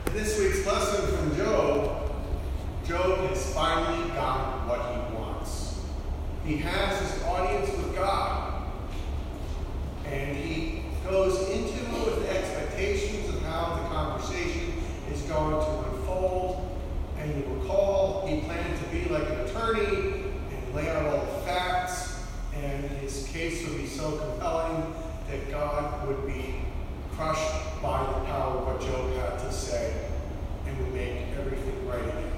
In this week's lesson from Job, Job has finally gotten what he wants. He has his audience with God, and he goes into it with expectations of how the conversation is going to unfold. And you recall, he planned to be like an attorney and lay out all the facts, and his case would be so compelling that God would be crushed by the power of what Job had to say and would make everything right again.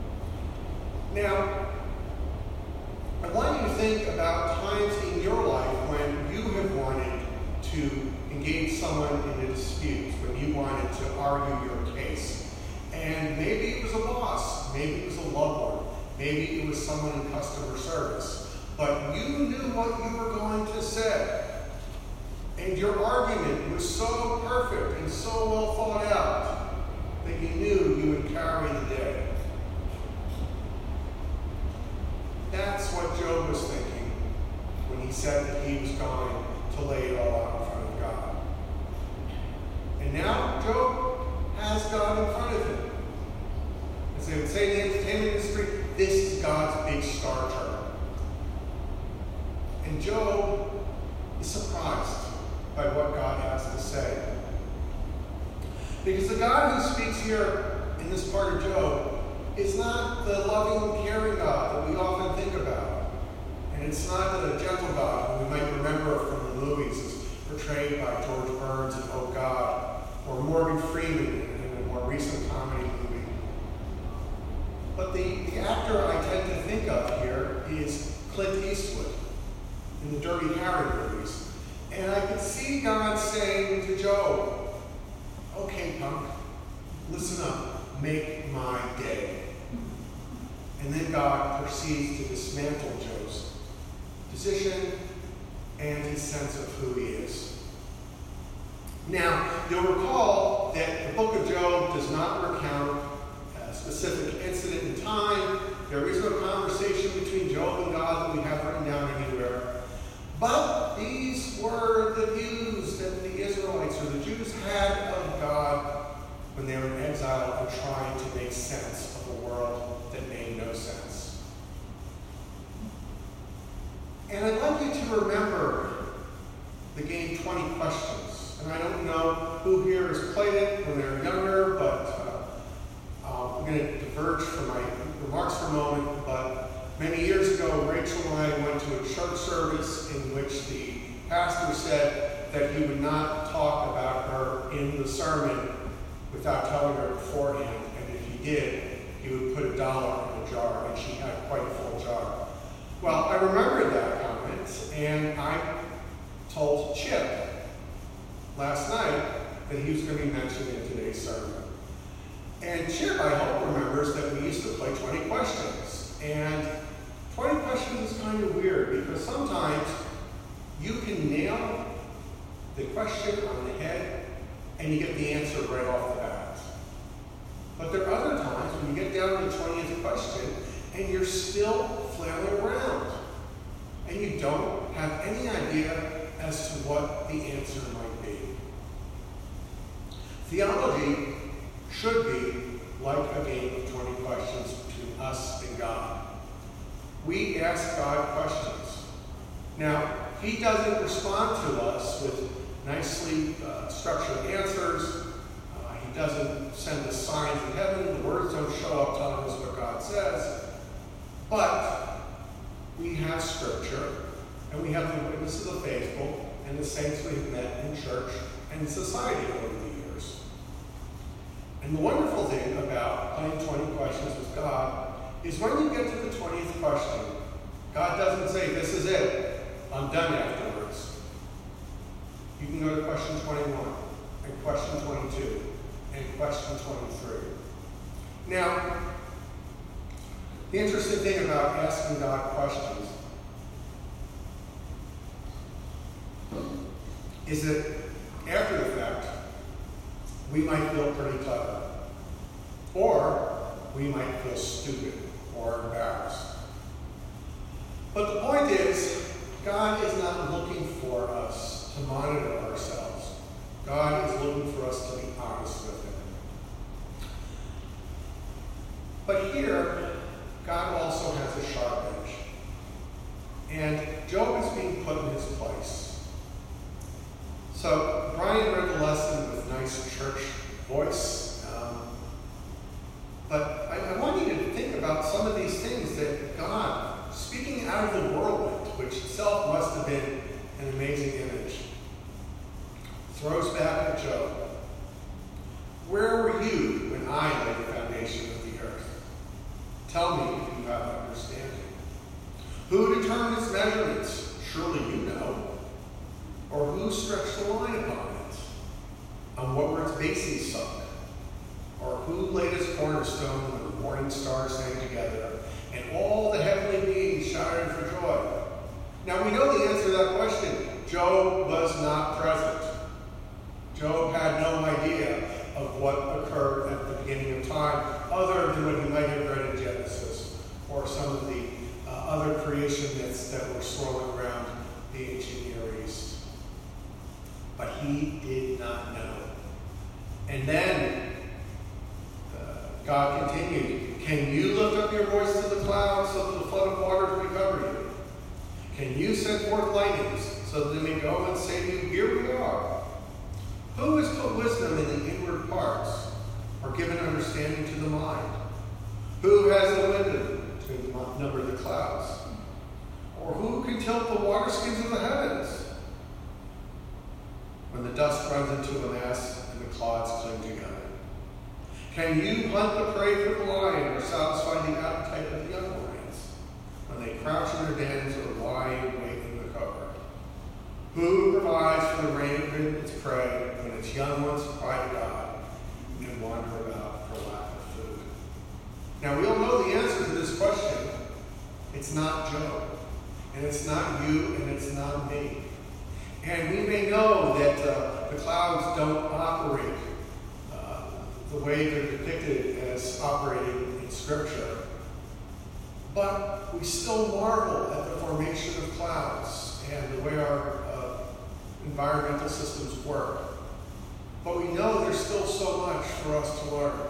Now, I want you to think about times in your life when you have wanted to engage someone in a dispute, when you wanted to argue your case. And maybe it was a boss, maybe it was a loved one, maybe it was someone in customer service, but you knew what you were going to say. And your argument was so perfect and so well thought out that you knew you would carry the day. That's what Job was thinking when he said that he was going to lay it all out in front of God. And now Job has God in front of him. As they would say in the entertainment industry, this is God's big star turn. And Job is surprised by what God has to say. Because the God who speaks here in this part of Job is not the loving and caring God that we often think about. And it's not the gentle God we might remember from the movies as portrayed by George Burns in Oh God, or Morgan Freeman in a more recent comedy movie. But the actor I tend to think of here is Clint Eastwood in the Dirty Harry movies. And I could see God saying to Job, okay, punk, listen up, make my day. And then God proceeds to dismantle Job's position and his sense of who he is. Now, you'll recall that the book of Job does not recount a specific incident in time. There is no conversation between Job and God that we have written down anywhere. But these were the views that the Israelites or the Jews had of God when they were in exile and trying to make sense of a world that made no sense. And I'd like you to remember the game 20 Questions. And I don't know who here has played it when they were younger, but I'm going to diverge from my remarks for a moment. But many years ago, Rachel and I went to a church service in which the pastor said that he would not talk about her in the sermon without telling her beforehand, and if he did, he would put $1 in a jar, and she had quite a full jar. Well, I remembered that comment, and I told Chip last night that he was going to be mentioned in today's sermon. And Chip, I hope, remembers that we used to play 20 questions. And 20 questions is kind of weird because sometimes you can nail the question on the head and you get the answer right off the bat. But there are other times when you get down to the 20th question and you're still flailing around and you don't have any idea as to what the answer might be. Theology should be like a game of 20 questions between us and God. We ask God questions. Now, he doesn't respond to us with nicely structured answers. He doesn't send us signs in heaven. The words don't show up telling us what God says. But we have Scripture, and we have the witnesses of the faithful and the saints we have met in church and in society over the years. And the wonderful thing about playing 20 questions with God is when you get to the 20th question, God doesn't say, this is it, I'm done afterwards. You can go to question 21, and question 22, and question 23. Now, the interesting thing about asking God questions is that after the fact, we might feel pretty clever, or we might feel stupid or embarrassed. But the point is, God is not looking for us to monitor ourselves. God is looking for us to be honest with him. But here, God also has a sharp edge. And Job is being put in his place. So Brian read the lesson with nice church voice. But I want you to think about some of these things that God, speaking out of the whirlwind, which itself must have been an amazing image, throws back at Job. Where were you when I laid the foundation of the earth? Tell me if you have understanding. Who determined its measurements? Surely you know. Or who stretched the line upon it? On what were its bases sunk? Or who laid its cornerstone when the morning stars sang together, and all the heavenly beings shouted for joy? Now we know the answer to that question. Job was not present. Job had no idea of what occurred at the beginning of time, other than what he might have read in Genesis, or some of the other creation myths that were swirling around the ancient Near East. But he did not know. And then God continued, can you lift up your voice to the clouds so that the flood of waters may cover you? Can you send forth lightnings so that they may go and say to you, here we are? Who has put wisdom in the inward parts, or given understanding to the mind? Who has the wisdom to number the clouds? Or who can tilt the waterskins of the heavens? When the dust runs into a mass and the clods cling together. Can you hunt the prey for the lion, or satisfy the appetite of the young lions when they crouch in their dens or lie in wait in the cover? Who provides for the rain of its prey when its young ones cry to God and wander about for lack of food? Now we all know the answer to this question. It's not Job, and it's not you, and it's not me. And we may know that the clouds don't operate the way they're depicted as operating in Scripture. But we still marvel at the formation of clouds and the way our environmental systems work. But we know there's still so much for us to learn.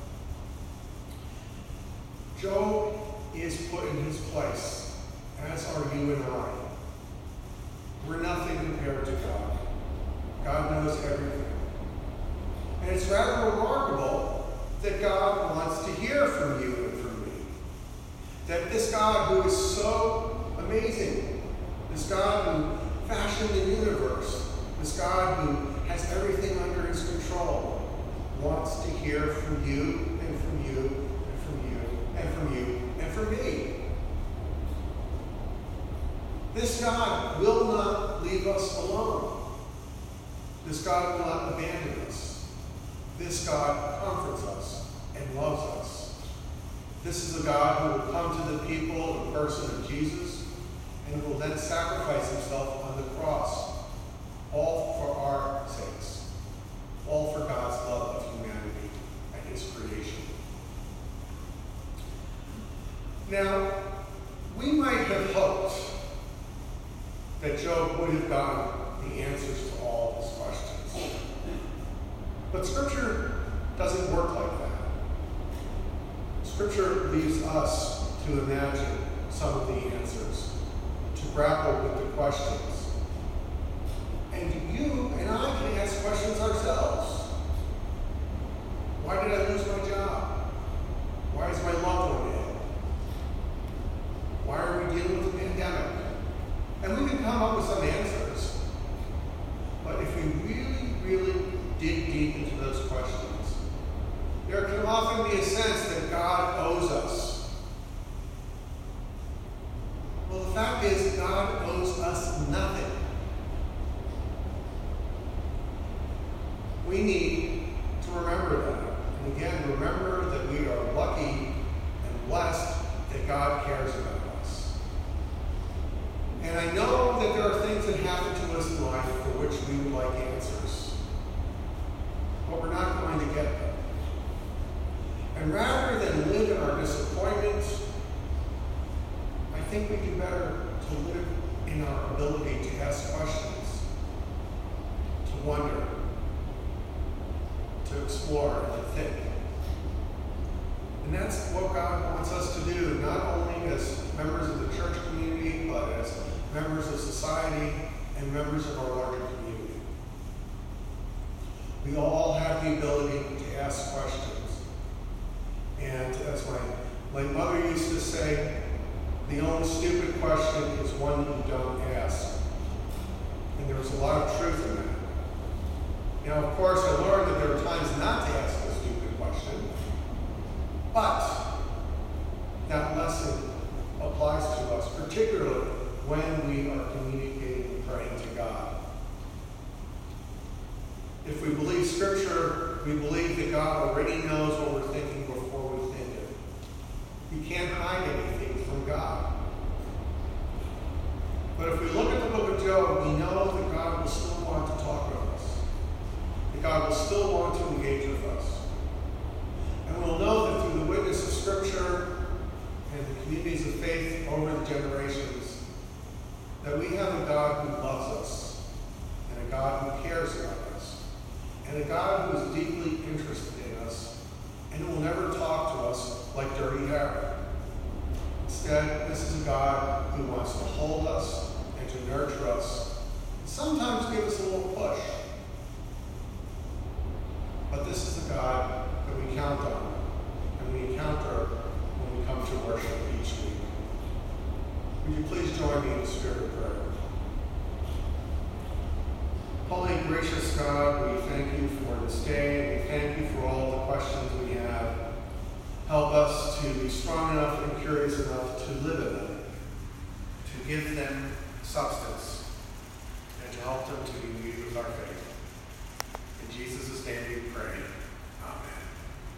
Job is put in his place, as are you and I. We're nothing compared to God. God knows everything. And it's rather remarkable that God wants to hear from you and from me. That this God who is so amazing, this God who fashioned the universe, this God who has everything under his control, wants to hear from you and from you and from you and from you and from me. This God will not leave us alone. This God will not abandon us. This God comforts us and loves us. This is a God who will come to the people in the person of Jesus and will then sacrifice himself on the cross, all for our sakes, all for God's love of humanity and his creation. Now, we might have hoped that Job would have gotten the answers to all his questions. But Scripture doesn't work like that. Scripture leaves us to imagine some of the answers, to grapple with the questions. And you and I can ask questions ourselves. Why did I lose my job? Why is my loved one ill? Why are we dealing with a pandemic? And we can come up with some answers. But if we really, really dig deep into those questions, there can often be a sense that God owes us. Well, the fact is, God owes us nothing. We need to remember that. And again, remember that we are lucky and blessed that God cares about us. And I know that there are things that happen to us in life for which we would like answers. But we're not going to get them. And rather than live in our disappointment, I think we do better to live in our ability to ask questions, to wonder, to explore, and to think. And that's what God wants us to do, not only as members of the church community, but as members of society and members of our larger community. We all have the ability to ask questions. And as my mother used to say, the only stupid question is one you don't ask. And there's a lot of truth in that. Now, of course, I learned that there are times not to ask a stupid question, but that lesson applies to us, particularly when we are communicating and praying to God. If we believe Scripture, we believe that God already knows what we're thinking before we think it. You can't hide anything from God. But if we look at the book of Job, we know that God will still want to talk with us. That God will still want to engage with us. And we'll know that through the witness of Scripture and the communities of faith over the generations, that we have a God who loves us, and a God who cares about us, and a God who is deeply interested in us, and who will never talk to us like Dirty Harry. Instead, this is a God who wants to hold us and to nurture us, and sometimes give us a little push. But this is the God that we count on, and we encounter when we come to worship each week. Would you please join me in the spirit of prayer? Holy and gracious God, we thank you for this day. We thank you for all the questions we have. Help us to be strong enough and curious enough to live in them, to give them substance, and to help them to be weaved with our faith. In Jesus' name we pray.